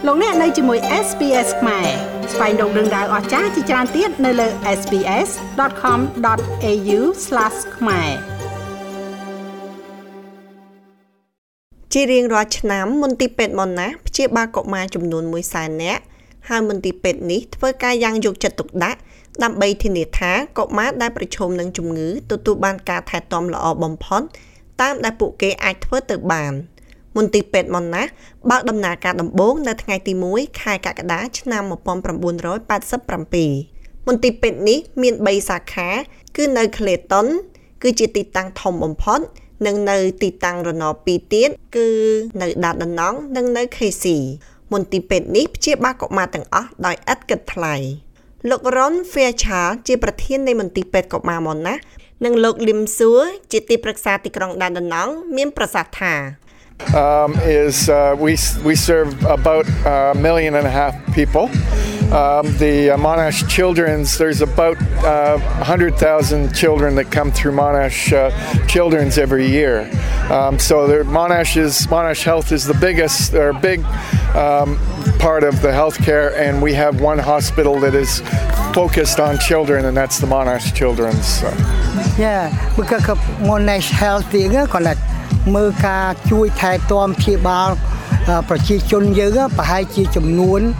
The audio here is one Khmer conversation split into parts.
លោកអ្នកនៅជាមួយ SPS ខ្មែរស្វែងរកដឹងដៅអស្ចារ្យជាច្រើនទៀតនៅលើ sps.com.au/khmer ជារៀងរាល់ឆ្នាំមន្ទីរពេទ្យ Monash ព្យាបាលកុមារចំនួន 100,000 នាក់ហើយមន្ទីរពេទ្យនេះធ្វើការយ៉ាងយកចិត្តទុកដាក់ដើម្បីធានាថាកុមារដែលប្រឈមនឹងជំងឺទទួលបានការថែទាំល្អបំផុតតាមដែលពួកគេអាចធ្វើទៅបានមន្ទីរពេទ្យ Monash បើកដំណើរការដំបូងនៅថ្ងៃទី 1 ខែកក្កដាឆ្នាំ 1987 មន្ទីរពេទ្យនេះមាន 3 សាខាគឺនៅ Clayton គឺជាទីតាំងធំបំផុតនិងនៅទីតាំងរណប 2 ទៀតគឺនៅ Dandenong និងនៅ Casey មន្ទីរពេទ្យនេះព្យាបាលកុមារទាំងអស់ដោយឥតគិតថ្លៃលោក Ron Fairchild ជាប្រធាននៃមន្ទីរពេទ្យកុមារ Monash និងលោក Lim Suor ជាទីប្រឹក្សាទីក្រុង Dandenong មានប្រសាសន៍ថា we serve about 1.5 million people. The Monash Children's, there's about 100,000 children that come through Monash Children's every year. So Monash Health is the big part of the healthcare, and we have one hospital that is focused on children, and that's the Monash Children's. Yeah, because Monash Health គាត់មើលការជួយថែទាំព្យាបាលប្រជាជនយើងប្រហែលជាចំនួន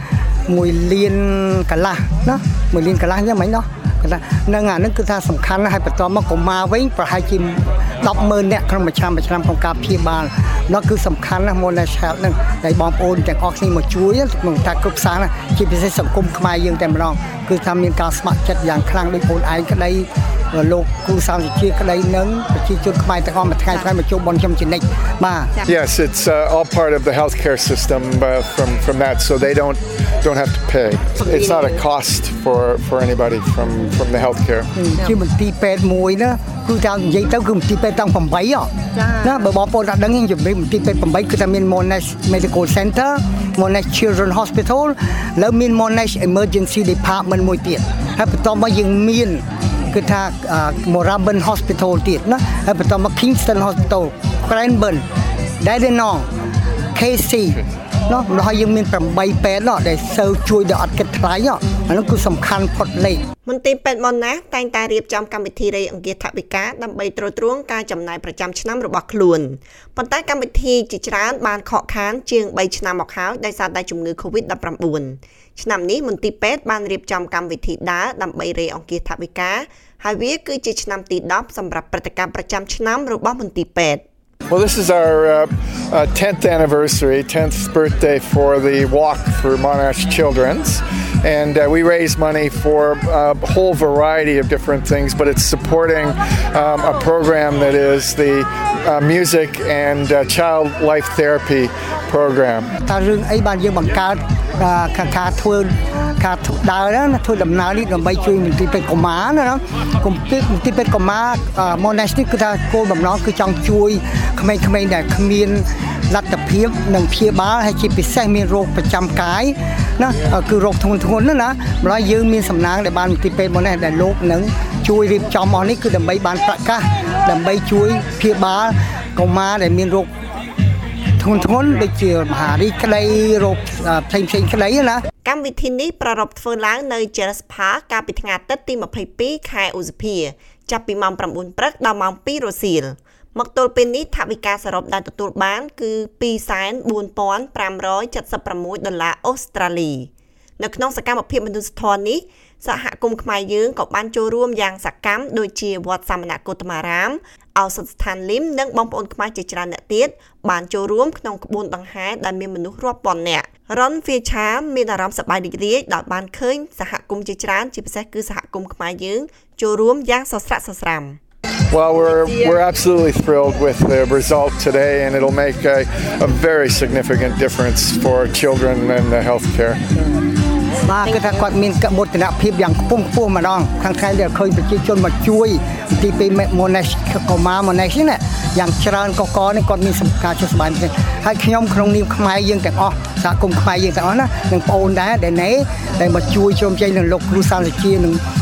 1លានកន្លះណា1លានកន្លះយ៉ាងម៉េចណោះហ្នឹងអានឹងគឺថាសំខាន់ហើយបន្តមកកុមារវិញប្រហែលជា 10,000 នាក់ក្នុងមួយឆ្នាំក្នុងការព្យាបាលនោះគឺសំខាន់ណាស់ Monash Health ហ្នឹងដែលបងប្អូនទាំងអស់គ្នាមកជួយក្នុងការគ្រប់សាសណាជាពិសេសសង្គមខ្មែរយើងតែម្ដងគឺថាមានការស្ម័គ្រចិត្តយ៉ាងខ្លាំងដោយខ្លួនឯងក្តីលោកគ្រូសាស្ត្រវិទ្យាក្តីនឹងប្រជាជនខ្មែរទាំងអស់មួយថ្ងៃមកជួបបងខ្ញុំជានិច្ចបាទ Yes, it's all part of the healthcare system from that, so they don't have to pay. It's not a cost for anybody from the healthcare. ជាមន្ទីរពេទ្យមួយណាគឺថានិយាយទៅគឺមន្ទីរពេទ្យតាំង8ណាបើបងប្អូនអត់ដឹងទេជំរាបមន្ទីរពេទ្យ8គឺថាមាន Monash Medical Center, Monash Children's Hospital แล้วមាន Monash Emergency Department មួយទៀតហើយបន្តមកយើងមានគឺថា Moorabbin Hospital ទៀតណាហើយបន្តមក Kingston Hospital, Cranbourne, Dandenong, Casey នោះហើយយើងមាន8ពេទ្យដែលសូវជួយដល់អត់គិតថ្លៃអានោះគឺសំខាន់ផុតលេខមន្ទីរពេទ្យ Monash តែងតែរៀបចំកម្មវិធីរៃអង្គាសថវិកាដើម្បីទ្រទ្រង់ការចំណាយប្រចាំឆ្នាំរបស់ខ្លួនប៉ុន្តែកម្មវិធីជាច្រើនបានខកខានជាង3ឆ្នាំមកហើយដោយសារតែជំងឺ COVID-19 ឆ្នាំនេះមន្ទីរពេទ្យបានរៀបចំកម្មវិធីដើរដើម្បីរៃអង្គាសថវិកាហើយវាគឺជាឆ្នាំទី10សម្រាប់ព្រឹត្តិការណ៍ប្រចាំឆ្នាំរបស់មន្ទីរពេទ្យ Well, this is our 10th anniversary, 10th birthday for the Walk for Monash Children's. And we raise money for a whole variety of different things, but it's supporting a program that is the music and child life therapy program. តើរឿងអីបានយើងបង្កើតការធ្វើដើរណាធ្វើដំណើរនេះដើម្បីជួយមន្ទីរពេទ្យកុមារណាមន្ទីរពេទ្យកុមារ Monash នេះគឺថាគោលបំណងគឺចង់ជួយក្មេងៗដែលគ្មានលទ្ធភាពនិងព្យាបាលហើយជាពិសេសមានរោគប្រចាំកាយណាគឺរោគធ្ងន់ៗណាម្ល៉េះយើងមានសំណាងដែលបានមន្ទីរពេទ្យ Monash ដែលលោកនឹងជួយរៀបចំអស់នេះគឺដើម្បីបានប្រកាសដើម្បីជួយព្យាបាលកុមារដែលមានរោគធ្ងន់ដូចជាមហារីកក្តីរោគផ្សេងក្តីណាកម្មវិធីនេះប្រារព្ធធ្វើឡើងនៅ Gerrards Park កាលពីថ្ងៃអាទិត្យទី 22 ខែឧសភាចាប់ពីម៉ោង 9 ព្រឹកដល់ម៉ោង 2 រសៀលមកទល់ពេលនេះថវិកាសរុបដែលទទួលបានគឺ $2,4,576 អូស្ត្រាលីនៅក្នុងសកម្មភាពមនុស្សធម៌នេះសហគមន៍ខ្មែរយើងក៏បានចូលរួមយ៉ាងសកម្មដូចជាវត្តសមណគោតមារាមឱសថស្ថានលីមនិងបងប្អូនខ្មែរជាច្រើនអ្នកទៀតបានចូលរួមក្នុងក្បួនដង្ហែដែលមានមនុស្សរាប់ពាន់នាក់រ៉ុន Fairchild មានអារម្មណ៍សប្បាយរីករាយដោយបានឃើញសហគមន៍ជាច្រើនជាពិសេសគឺសហគមន៍ខ្មែរយើងចូលរួមយ៉ាងសស្រាក់សស្រាំ Well, we're absolutely thrilled with the result today, and it'll make a very significant difference for children and the healthcare. បាទគឺថាគាត់មានកមោទនភាពយ៉ាងខ្ពង់ខ្ពស់ម្ដងខាងថ្ងៃដែលឃើញប្រជាជនមកជួយទីពី Monash កុមារ Monash នេះយ៉ាងច្រើនកកនេះគាត់មានសម្ការជួយសប្បាយហើយខ្ញុំក្នុងនាមខ្មែរយើងទាំងអស់សហគមន៍ខ្មែរយើងទាំងអស់ណានិងបងអូនដែរដែលមកជួយជុំជែកនឹងលោកគ្រូសាស្ត្រវិទ្យានឹងប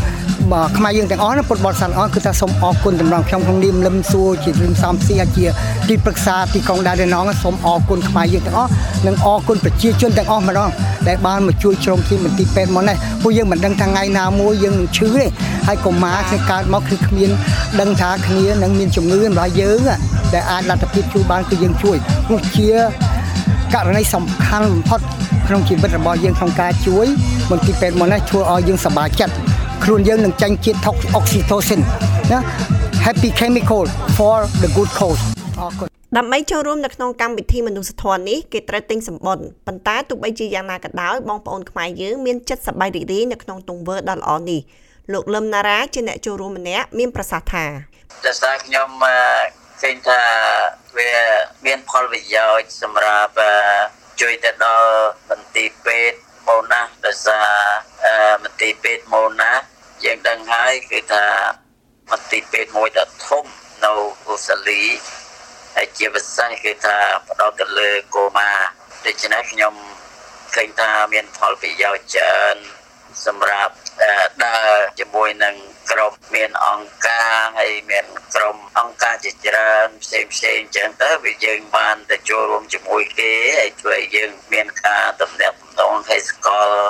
ខ្មែរយើងទាំងអស់ណាពុទ្ធបរិស័ទអស់គឺថាសូមអរគុណតម្រង់ខ្ញុំក្នុងនាមលឹមសួរជាលឹមសំស៊ីជាទីប្រឹក្សាទីក្រុងដារណងសូមអរគុណខ្មែរយើងទាំងអស់និងអរគុណប្រជាជនទាំងអស់ម្ដងដែលបានមកជួយជ្រោមជ្រែងមន្ទីរពេទ្យមកនេះពួកយើងមិនដឹងថាថ្ងៃណាមួយយើងនឹងឈឺទេហើយកុមារគ្នាកើតមកគឺគ្មានដឹងថាគ្នានឹងមានជំងឺរបស់យើងដែលអាចលទ្ធភាពជួយបានគឺយើងជួយនោះជាករណីសំខាន់បំផុតក្នុងជីវិតរបស់យើងក្នុងការជួយមន្ទីរពេទ្យមកនេះធ្វើឲ្យយើងសប្បាយចិត្តខ្លួនយើងនឹងចាញ់ជាតិ oxytocin ណា happy chemical for the good cause អរគុណដើម្បីចូលរួមនៅក្នុងកម្មវិធីមនុស្សធម៌នេះគេត្រូវទិញសម្បុរប៉ុន្តែទោះបីជាយ៉ាងណាក៏ដោយបងប្អូនខ្មែរយើងមានចិត្តសប្បាយរីករាយនៅក្នុងទង្វើដ៏ល្អនេះលោកលឹមណារ៉ាជាអ្នកចូលរួមម្នាក់មានប្រសាសន៍ថាដោយសារខ្ញុំឃើញថាវាមានផលប្រយោជន៍សម្រាប់ជួយទៅដល់មន្ទីរពេទ្យម៉ូណាដោយសារមន្ទីរពេទ្យម៉ូណាយើងដឹងហើយគឺថាមន្ទីរពេទ្យមួយដ៏ធំនៅអូស្ត្រាលីហើយជាពិសេសគឺថាផ្ដោតទៅលើកុមារដូច្នេះខ្ញុំឃើញថាមានផលប្រយោជន៍ច្រើនសម្រាប់ដើរជាមួយនឹងក្រុមមានអង្គការហើយមានក្រុមអង្គការជាច្រើនផ្សេងអញ្ចឹងទៅវាយើងបានទៅចូលរួមជាមួយគេហើយជួយឲ្យយើងមានការទំនាក់ទំនងហើយស្គាល់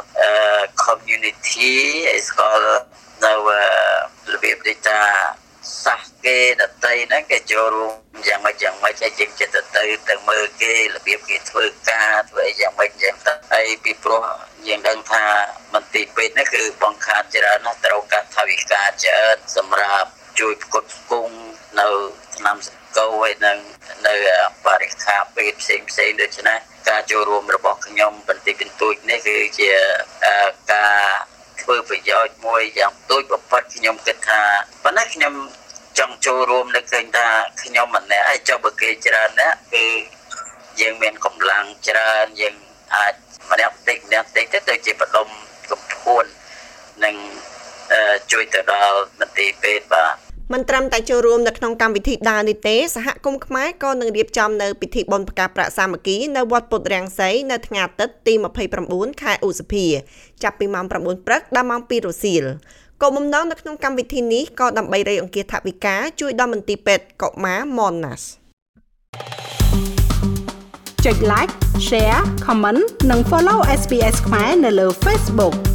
community ហើយស្គាល់នៅរបៀបដូចថាសាសគេដតីហ្នឹងគេចូលរួមយ៉ាងម៉េចហើយយើងចិត្តទៅមើលគេរបៀបគេធ្វើការធ្វើអីយ៉ាងម៉េចចឹងទៅហើយពីព្រោះយើងដឹងថាមន្ទីរពេទ្យនេះគឺបង្ខាត់ច្រើនណាស់ត្រូវការថវិកាច្រើនសម្រាប់ជួយផ្គត់ផ្គង់នៅថ្នាំសង្កូវហើយនិងនៅបរិក្ខារពេទ្យផ្សេងដូច្នេះការចូលរួមរបស់ខ្ញុំបន្តិចបន្តួចនេះគឺជាការធ្វើប្រយោជន៍មួយយ៉ាងទូចបំផុតខ្ញុំគិតថាប៉ុន្តែខ្ញុំចង់ចូលរួមនៅឃើញថាខ្ញុំម្នាក់ហើយចុះបើគេច្រើនណាស់គឺយើងមានកម្លាំងច្រើនយើងអាចម្នាក់តិចទៅជាបដុំកំពួននិងជួយទៅដល់មន្ទីរពេទ្យបាទមិនត្រឹមតែចូលរួមនៅក្នុងកម្មវិធីដើរនេះទេសហគមន៍ខ្មែរក៏នឹងរៀបចំនៅពិធីបុណ្យផ្កាប្រាក់សាមគ្គីនៅវត្តពុទ្ធរាំងសីនៅថ្ងៃអាទិត្យទី29ខែឧសភាចាប់ពីម៉ោង 9 ព្រឹកដល់ម៉ោង 2 រសៀលគោលបំណងនៅក្នុងកម្មវិធីនេះក៏ដើម្បីរៃអង្គាសថវិកាជួយដល់មន្ទីរពេទ្យកុមារ Monash ចុច like share comment និង follow SBS ខ្មែរនៅលើ Facebook